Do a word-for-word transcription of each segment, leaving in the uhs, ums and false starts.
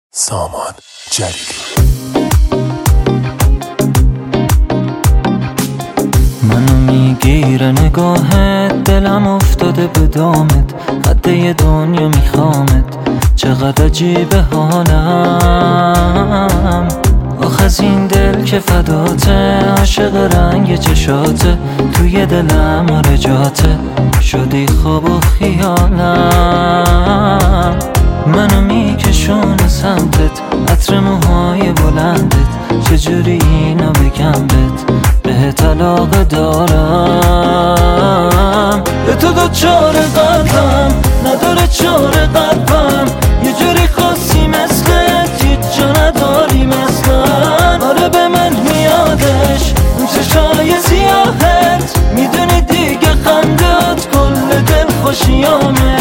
سامان جلیلی. منو میگیره نگاهت، دلم افتاده به دامت، قده دنیا میخوامت، چقدر عجیبه حالم. آخ از این دل که فداته، عاشق رنگ چشاته، توی دلم آره جاته، شدی خواب و خیالم. منو میکشونه سمتت، عطر موهای بلندت، چجوری اینو بگم بهت، بهت علاقه دارم. به تو دوچار قلبم، نداره چار قلبم، یه جوری خاصی مثلت، هیچ جا نداری مثلن. آره به من میادش اون چشای سیاهت، میدونی دیگه خندت کل دل خوشیامه.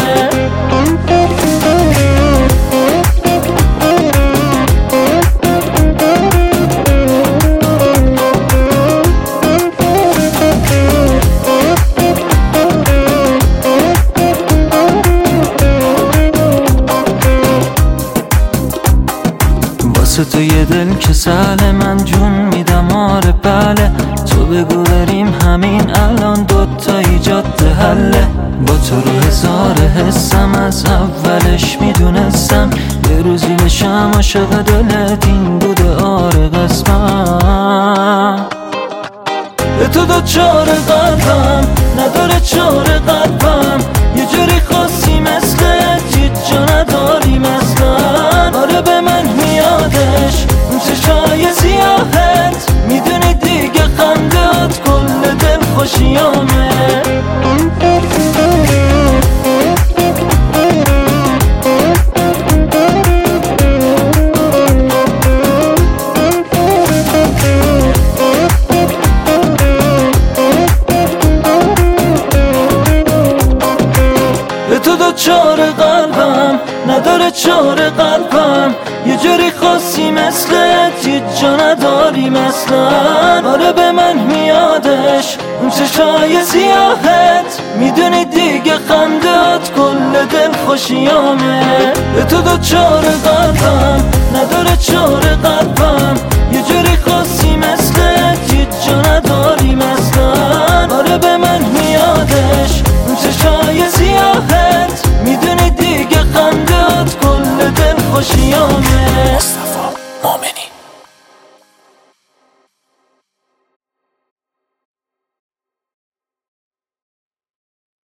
تو یه دل که سهله، من جون میدم آره بله، تو بگو بریم همین الان دوتایی جاده حله. با تو رو هزار حسم، از اولش میدونستم یه روزی بشم عاشق دلت، این بوده آره قسمم. به تو دوچار قلبم، نداره چار قلبم، یه جوری خاصی مثلت، هیچ جا نداری مثلن. آره به من میادش اون چشای سیاهت، میدونی دیگه خندت کل دل خوشیامه. به تو دوچار قلبم، نداره چار قلبم، یه جوری خاصی مثلت، هیچ جا نداری مثلن. آره به من میادش اون چشای سیاهت، میدونی دیگه خندت کل دل خوشیامه. به تو دوچار قلبم، نداره چار قلبم، یه جوری خاصی مثلت، هیچ جا نداری مثلن. آره به من میادش اون چشای سیاهت، میدونی دیگه خندت کل دل خوشیامه. مصطفی مؤمنی.